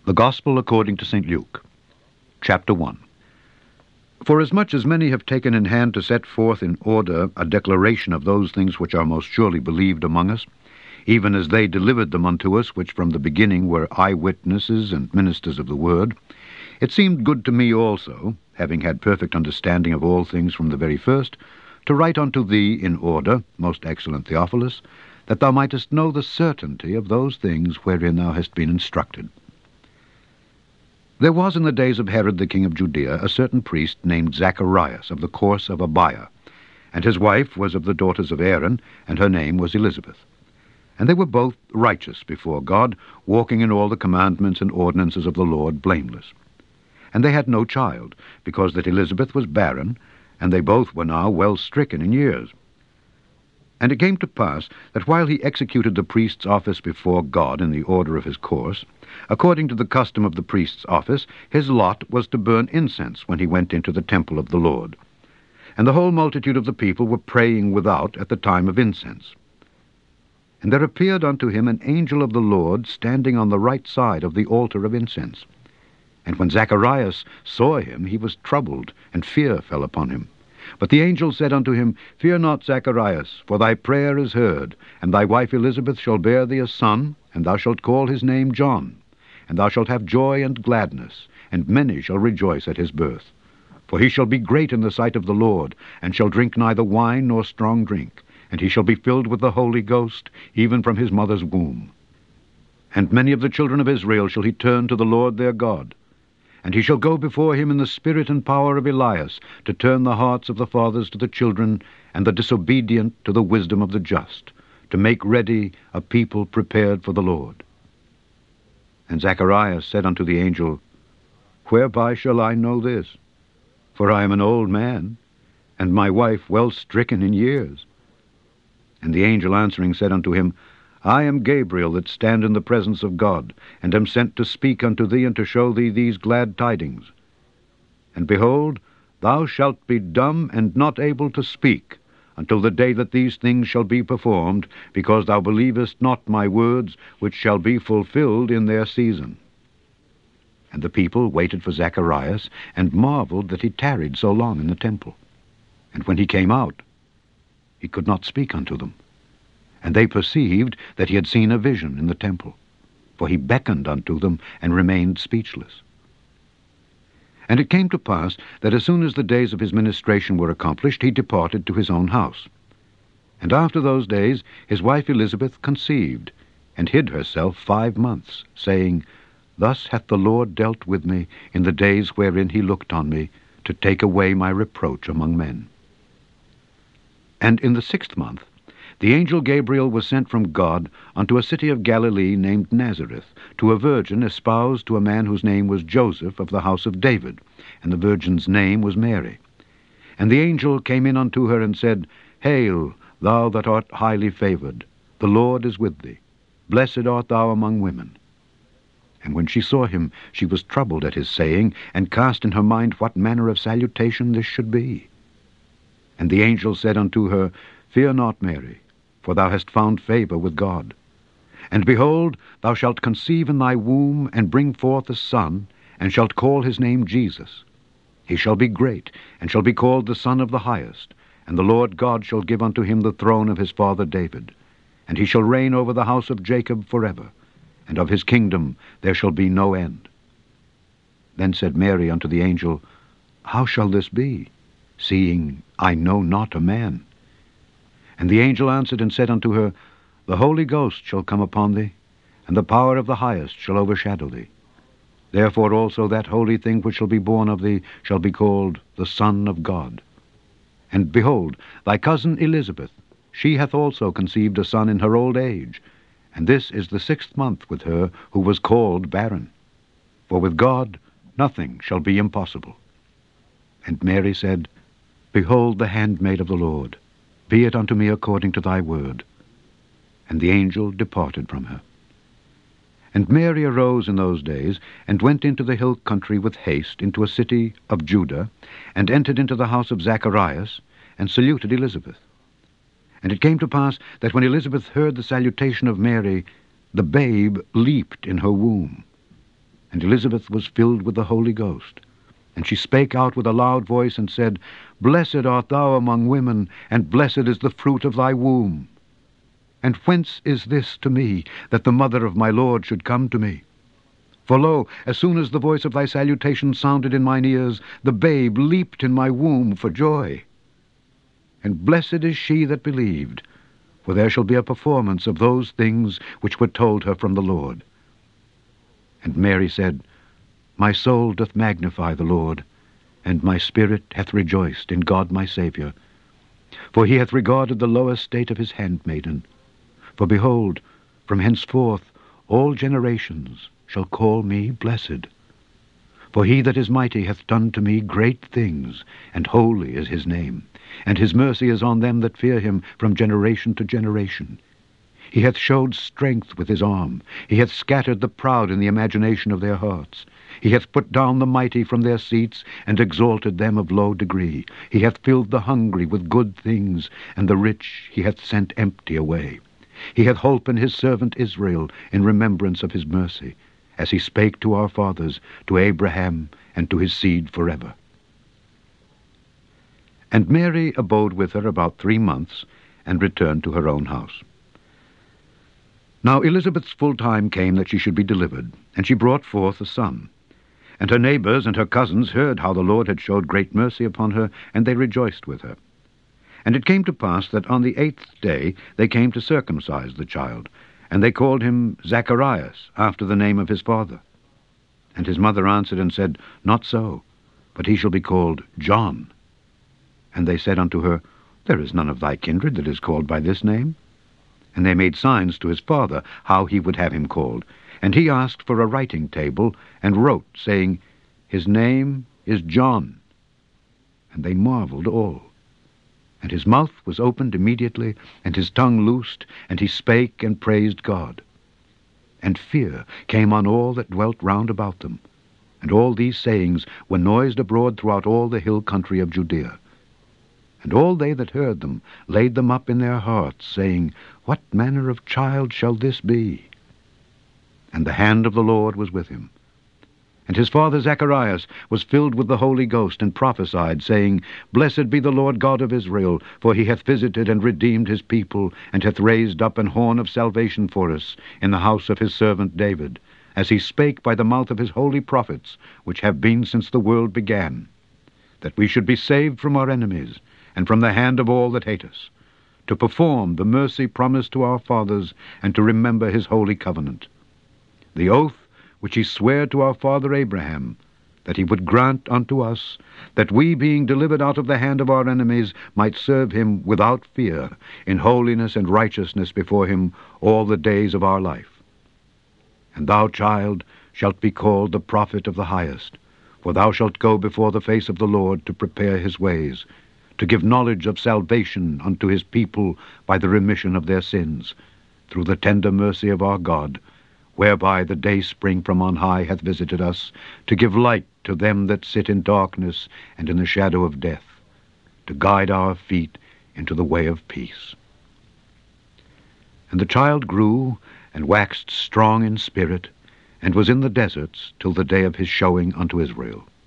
The Gospel according to St. Luke, Chapter 1. Forasmuch as many have taken in hand to set forth in order a declaration of those things which are most surely believed among us, even as they delivered them unto us, which from the beginning were eyewitnesses and ministers of the word, it seemed good to me also, having had perfect understanding of all things from the very first, to write unto thee in order, most excellent Theophilus, that thou mightest know the certainty of those things wherein thou hast been instructed. There was in the days of Herod the king of Judea a certain priest named Zacharias of the course of Abiah, and his wife was of the daughters of Aaron, and her name was Elizabeth. And they were both righteous before God, walking in all the commandments and ordinances of the Lord blameless. And they had no child, because that Elizabeth was barren, and they both were now well stricken in years. And it came to pass that while he executed the priest's office before God in the order of his course, according to the custom of the priest's office, his lot was to burn incense when he went into the temple of the Lord. And the whole multitude of the people were praying without at the time of incense. And there appeared unto him an angel of the Lord standing on the right side of the altar of incense. And when Zacharias saw him, he was troubled, and fear fell upon him. But the angel said unto him, Fear not, Zacharias, for thy prayer is heard, and thy wife Elizabeth shall bear thee a son, and thou shalt call his name John. And thou shalt have joy and gladness, and many shall rejoice at his birth. For he shall be great in the sight of the Lord, and shall drink neither wine nor strong drink, and he shall be filled with the Holy Ghost, even from his mother's womb. And many of the children of Israel shall he turn to the Lord their God. And he shall go before him in the spirit and power of Elias, to turn the hearts of the fathers to the children, and the disobedient to the wisdom of the just, to make ready a people prepared for the Lord. And Zacharias said unto the angel, Whereby shall I know this? For I am an old man, and my wife well stricken in years. And the angel answering said unto him, I am Gabriel, that stand in the presence of God, and am sent to speak unto thee, and to show thee these glad tidings. And behold, thou shalt be dumb and not able to speak, until the day that these things shall be performed, because thou believest not my words, which shall be fulfilled in their season. And the people waited for Zacharias, and marveled that he tarried so long in the temple. And when he came out, he could not speak unto them. And they perceived that he had seen a vision in the temple, for he beckoned unto them, and remained speechless. And it came to pass that as soon as the days of his ministration were accomplished, he departed to his own house. And after those days his wife Elizabeth conceived, and hid herself 5 months, saying, Thus hath the Lord dealt with me in the days wherein he looked on me, to take away my reproach among men. And in the 6th month the angel Gabriel was sent from God unto a city of Galilee named Nazareth, to a virgin espoused to a man whose name was Joseph, of the house of David, and the virgin's name was Mary. And the angel came in unto her, and said, Hail, thou that art highly favored, the Lord is with thee. Blessed art thou among women. And when she saw him, she was troubled at his saying, and cast in her mind what manner of salutation this should be. And the angel said unto her, Fear not, Mary, for thou hast found favor with God. And behold, thou shalt conceive in thy womb, and bring forth a son, and shalt call his name Jesus. He shall be great, and shall be called the Son of the Highest, and the Lord God shall give unto him the throne of his father David. And he shall reign over the house of Jacob forever, and of his kingdom there shall be no end. Then said Mary unto the angel, How shall this be, seeing I know not a man? And the angel answered and said unto her, The Holy Ghost shall come upon thee, and the power of the Highest shall overshadow thee. Therefore also that holy thing which shall be born of thee shall be called the Son of God. And behold, thy cousin Elizabeth, she hath also conceived a son in her old age, and this is the 6th month with her who was called barren. For with God nothing shall be impossible. And Mary said, Behold the handmaid of the Lord, be it unto me according to thy word. And the angel departed from her. And Mary arose in those days, and went into the hill country with haste into a city of Judah, and entered into the house of Zacharias, and saluted Elizabeth. And it came to pass that when Elizabeth heard the salutation of Mary, the babe leaped in her womb. And Elizabeth was filled with the Holy Ghost. And she spake out with a loud voice, and said, Blessed art thou among women, and blessed is the fruit of thy womb. And whence is this to me, that the mother of my Lord should come to me? For lo, as soon as the voice of thy salutation sounded in mine ears, the babe leaped in my womb for joy. And blessed is she that believed, for there shall be a performance of those things which were told her from the Lord. And Mary said, My soul doth magnify the Lord, and my spirit hath rejoiced in God my Saviour. For he hath regarded the low estate of his handmaiden. For behold, from henceforth all generations shall call me blessed. For he that is mighty hath done to me great things, and holy is his name, and his mercy is on them that fear him from generation to generation. He hath showed strength with his arm. He hath scattered the proud in the imagination of their hearts. He hath put down the mighty from their seats, and exalted them of low degree. He hath filled the hungry with good things, and the rich he hath sent empty away. He hath holpen his servant Israel in remembrance of his mercy, as he spake to our fathers, to Abraham, and to his seed forever. And Mary abode with her about 3 months, and returned to her own house. Now Elizabeth's full time came that she should be delivered, and she brought forth a son. And her neighbors and her cousins heard how the Lord had showed great mercy upon her, and they rejoiced with her. And it came to pass that on the 8th day they came to circumcise the child, and they called him Zacharias, after the name of his father. And his mother answered and said, Not so, but he shall be called John. And they said unto her, There is none of thy kindred that is called by this name. And they made signs to his father how he would have him called. And he asked for a writing table, and wrote, saying, His name is John. And they marveled all. And his mouth was opened immediately, and his tongue loosed, and he spake and praised God. And fear came on all that dwelt round about them. And all these sayings were noised abroad throughout all the hill country of Judea. And all they that heard them laid them up in their hearts, saying, What manner of child shall this be? And the hand of the Lord was with him. And his father Zacharias was filled with the Holy Ghost, and prophesied, saying, Blessed be the Lord God of Israel, for he hath visited and redeemed his people, and hath raised up an horn of salvation for us in the house of his servant David, as he spake by the mouth of his holy prophets, which have been since the world began, that we should be saved from our enemies, and from the hand of all that hate us, to perform the mercy promised to our fathers, and to remember his holy covenant, the oath which he sware to our father Abraham, that he would grant unto us, that we, being delivered out of the hand of our enemies, might serve him without fear, in holiness and righteousness before him all the days of our life. And thou, child, shalt be called the prophet of the highest, for thou shalt go before the face of the Lord to prepare his ways, to give knowledge of salvation unto his people by the remission of their sins, through the tender mercy of our God, whereby the dayspring from on high hath visited us, to give light to them that sit in darkness and in the shadow of death, to guide our feet into the way of peace. And the child grew, and waxed strong in spirit, and was in the deserts till the day of his showing unto Israel.